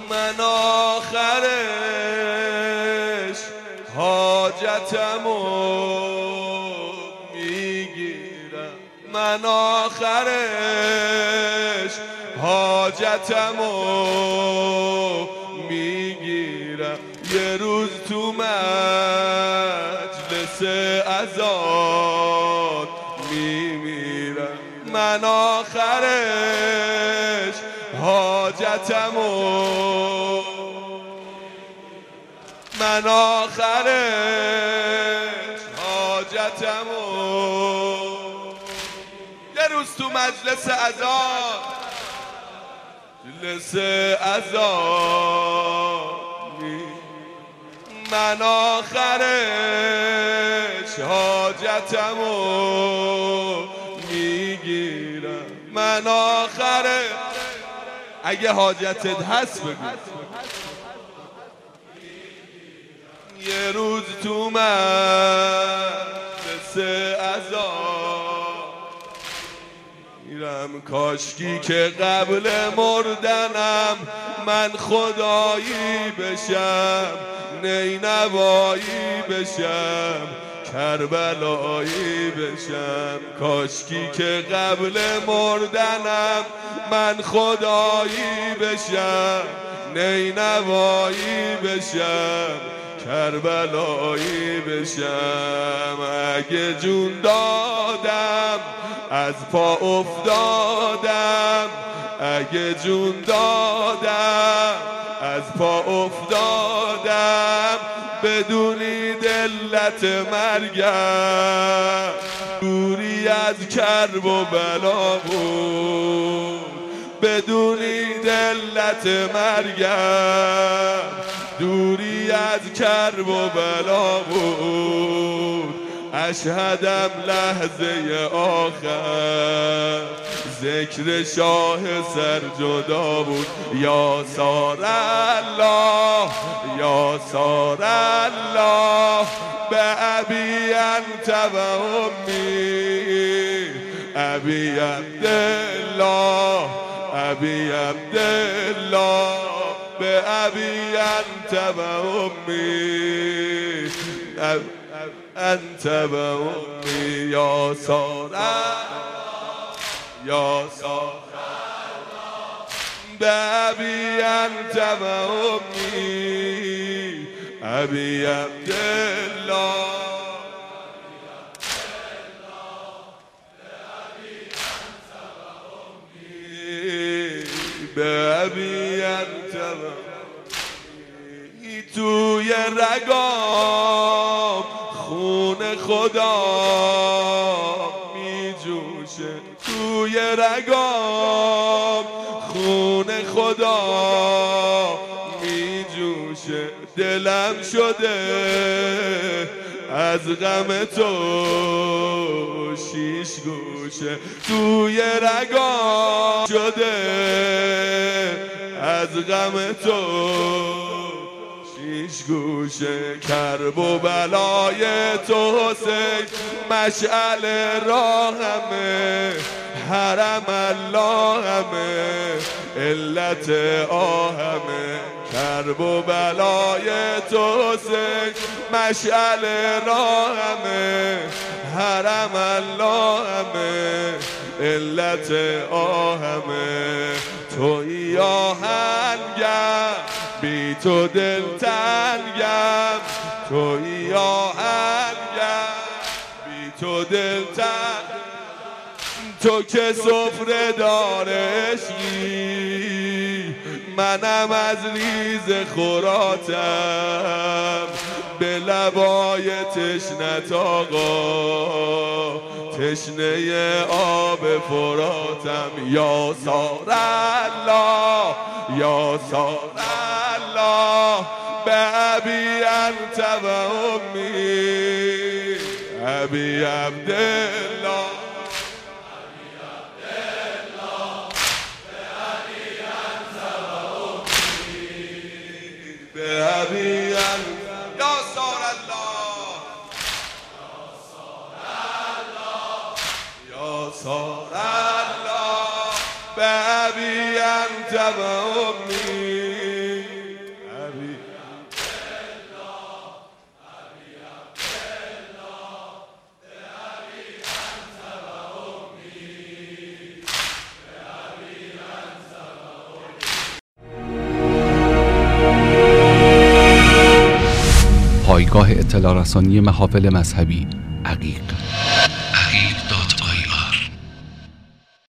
من آخرش حاجتمو میگیرم، من آخرش حاجتمو میگیرم. یه روز تو مجلس اذان میمیرم، من آخرش حاجتمو، من آخرش حاجتمو. یه روز تو مجلس اذان، مجلس اذان، من آخرش حاجتمو میگیرم، من آخرش. اگه حاجتت هست بگو. یه روز تو مجلس اذان میرم، کاشکی که قبل مردنم من خدایی بشم، نینوایی بشم، کربلایی بشم. کاشکی که قبل مردنم من خدایی بشم، نینوایی بشم، کربلایی بشم. اگه جون دادم از پا افتادم، اگه جون دادم از پا افتادم، بدونی دلت مرگم دوری از کرب و بلا بود، بدونی دلت مرگم دوری از کرب و بلا بود. اشهدم لحظه آخر ذکر شاه سر جدا بود. یا سار الله، یا سار الله، به ابی انت و امی، ابی عبدالله، ابی عبدالله، به ابی انت و امی، انت و امی. یا سار الله، یا سار الله، به ابی انت و امی، ابی عبدالله، به ابی انت و امی. توی رگام خون خدا می جوشه، توی رگام خون خدا می جوشه. دلم شده از غم تو شیش گوشه، توی رگام شده از غم تو شیش گوشه. کرب و بلای تو حسین مشعل راهمه، حرم اللهمه، علت آهمه. کرب و بلای تو حسین مشعل راهمه، حرم اللهمه، علت آهمه. تویی آهنگم بی تو دل تنگم، تویی آهنگم بی تو دل تنگم. تو که سفره دار عشقی، منم از ریز خوراتم، به لبای تشنت آقا تشنه آب فراتم. یا سار الله، یا سار الله، به ابی انت و امی، ابی عبدالله، به ابی انت. یا سار الله، یا سار الله، به ابی انت و امی. پایگاه اطلاع رسانی محافل مذهبی عقیق.